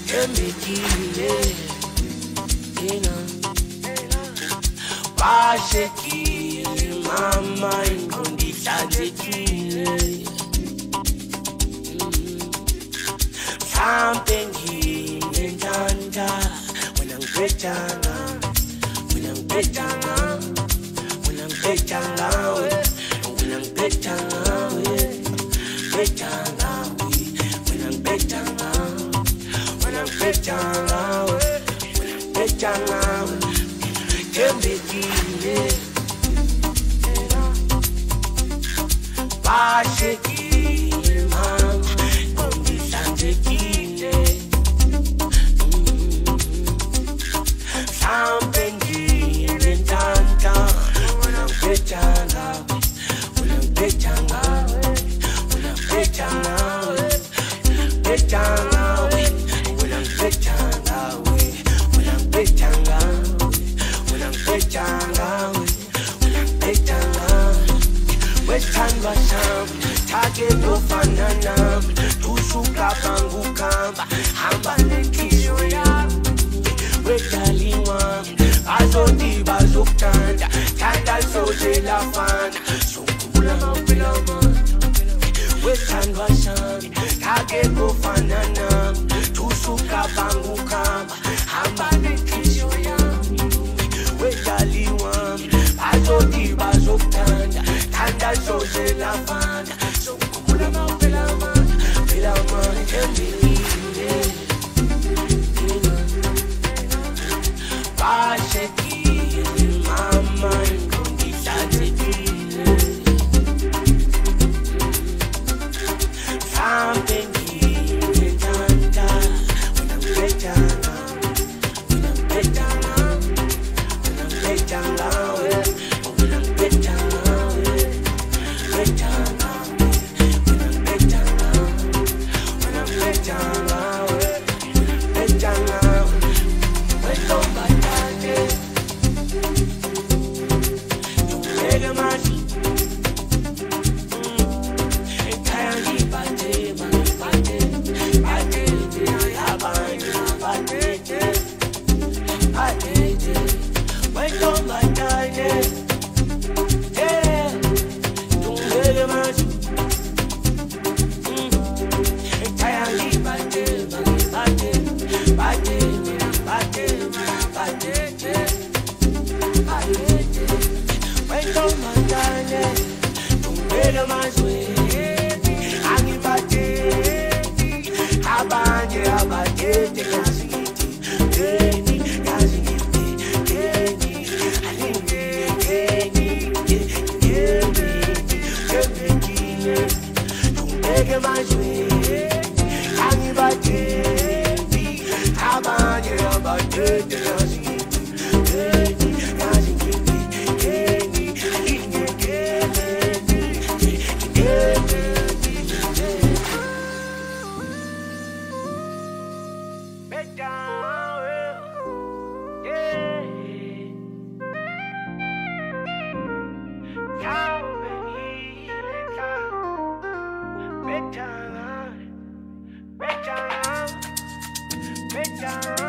Embekile, ina washekile mama ingondihlanzekile mhlambe nginentanda wena ngibhejana wena ngibhejana wena ngibhejana wena ngibhejana ngibhejana wena ngibhejana wena ngibhejana wena ngibhejana Embekile, washekile mama ingondihlanzekile mhlambe nginentanda wena ngibhejana wena ngibhejana wena ngibhejana ngibhejana wena ngibhejana wena ngibhejana Wesithandwa sami thathe nofana nami usukabangukamba hamba nenhliziyo yami wedali wami azodi bazokuthanda thanda soze lafana sokula maphela mama wesithandwa sami thathe nofana nami usukabangukamba hamba nenhliziyo yami wedali wami azodi bazokuthanda thanda soze lafana sokula maphela mama phela mama embekile washekile mama ingondihlanzekile mhlambe nginentanda wena ngibhejana wena ngibhejana wena ngibhejana wena ngibhejana ngibhejana wena ngibhejana wena ngibhejana ngibhejana wentombatane yungeke manje ekhaya ngibate bate bate abanye bate bate wentombatane yungeke manje ekhaya ngibate bate bate bate wentombatane yungeke manje angibate abanye abadede yazi ngithi geni yazi ngithi geni alinge geni geni embekile yungeke manje angibate abanye abadede yazi ngithi geni yazi ngithi geni alinge geni geni Better,